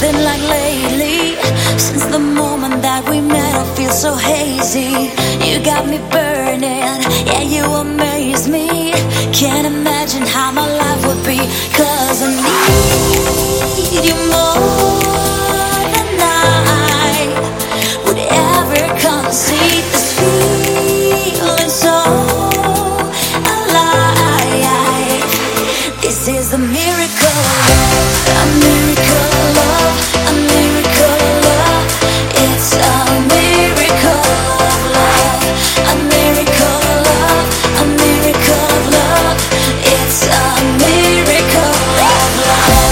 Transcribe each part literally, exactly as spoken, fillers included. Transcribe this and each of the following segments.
been like lately? Since the moment that we met, I feel so hazy. You got me burning, yeah, you amaze me. Can't imagine how my life would be, 'cause I need you more than I would ever concede. This feeling so alive. This is a miracle of love, a miracle of love, a miracle of love. It's a miracle of love, a miracle of love, a miracle of love. It's a miracle of love.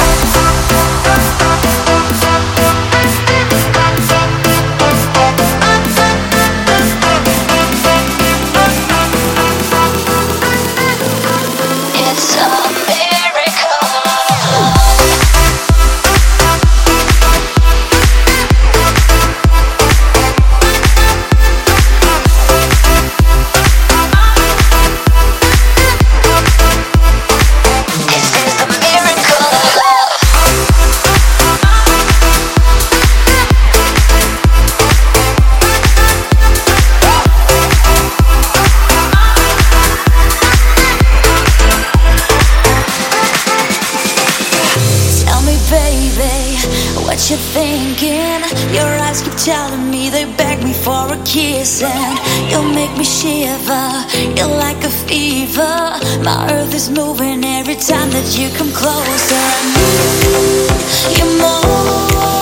It's a miracle of love. This is the miracle of love. Tell me, baby, what you thinking? Your eyes keep telling me, they beg me for a kiss, and you make me shiver. You're like a fever. My earth is moving every time that you come closer. I need you more